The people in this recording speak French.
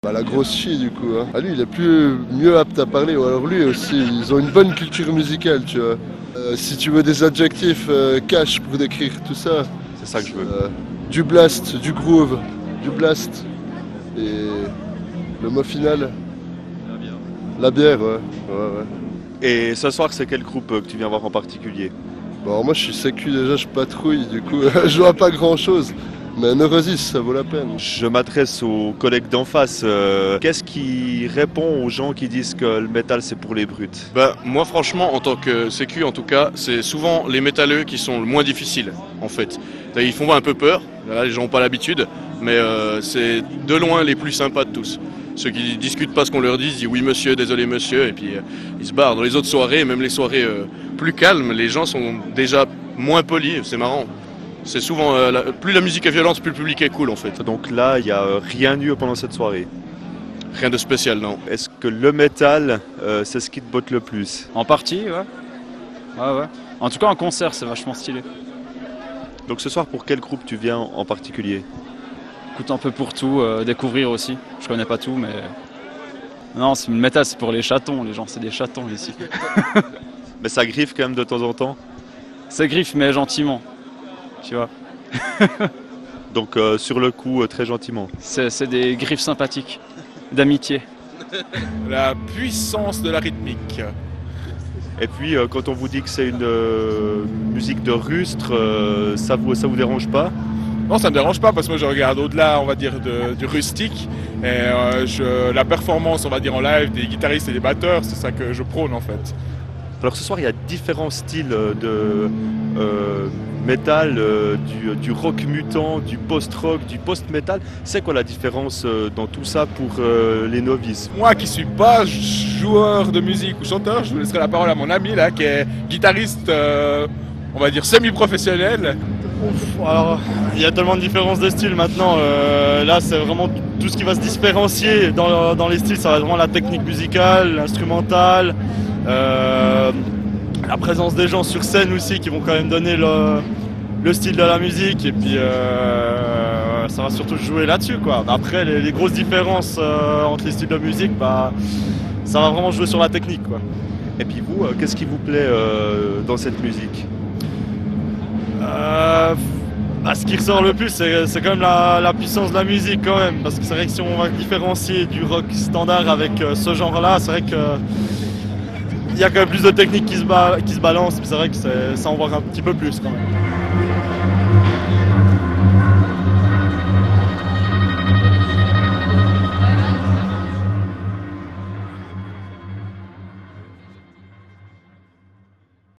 Bah, la grosse chie du coup. Hein. Ah, lui, il est mieux apte à parler. Ou alors lui aussi, ils ont une bonne culture musicale, tu vois. Si tu veux des adjectifs cash pour décrire tout ça, C'est ça que je veux. du blast, du groove, du blast. Et le mot final, la bière, ouais. Et ce soir, c'est quel groupe que tu viens voir en particulier? Bon, alors moi je suis sécu déjà, je patrouille, du coup je vois pas grand chose. Mais Neurosis, ça vaut la peine. Je m'adresse aux collègues d'en face. Qu'est-ce qui répond aux gens qui disent que le métal c'est pour les brutes? Bah, moi franchement en tant que sécu en tout cas c'est souvent les métalleux qui sont le moins difficiles en fait. Ils font un peu peur, là, les gens n'ont pas l'habitude, mais c'est de loin les plus sympas de tous. Ceux qui discutent pas ce qu'on leur dit, ils disent oui monsieur, désolé monsieur, et puis ils se barrent. Dans les autres soirées, même les soirées plus calmes, les gens sont déjà moins polis, c'est marrant. C'est souvent, plus la musique est violente, plus le public est cool en fait. Donc là, il n'y a rien eu pendant cette soirée. Rien de spécial, non. Est-ce que le métal, c'est ce qui te botte le plus? En partie, ouais. Ouais. En tout cas, en concert, c'est vachement stylé. Donc ce soir, pour quel groupe tu viens en particulier? Écoute un peu pour tout, découvrir aussi. Je connais pas tout, mais... Non, le métal, c'est pour les chatons, les gens, c'est des chatons ici. Mais ça griffe quand même de temps en temps. Ça griffe, mais gentiment. Tu vois. Donc sur le coup, très gentiment. C'est des griffes sympathiques, d'amitié. La puissance de la rythmique. Et puis quand on vous dit que c'est une musique de rustre, ça vous dérange pas? Non, ça me dérange pas parce que moi je regarde au-delà, on va dire, du rustique. Et la performance, on va dire, en live des guitaristes et des batteurs, c'est ça que je prône en fait. Alors ce soir, il y a différents styles de métal, du rock mutant, du post-rock, du post-metal. C'est quoi la différence dans tout ça pour les novices? Moi qui suis pas joueur de musique ou chanteur, je vous laisserai la parole à mon ami là, qui est guitariste, on va dire semi-professionnel. Alors, il y a tellement de différences de styles maintenant. Là, c'est vraiment tout ce qui va se différencier dans les styles. Ça va être vraiment la technique musicale, l'instrumental, la présence des gens sur scène aussi qui vont quand même donner le style de la musique. Et puis, ça va surtout jouer là-dessus, quoi. Après, les grosses différences entre les styles de musique, bah, ça va vraiment jouer sur la technique, quoi. Et puis vous, qu'est-ce qui vous plaît dans cette musique? Ce qui ressort le plus, c'est quand même la puissance de la musique quand même, parce que c'est vrai que si on va différencier du rock standard avec ce genre-là, c'est vrai que il y a quand même plus de techniques qui se balancent, c'est vrai que ça en voit un petit peu plus quand même.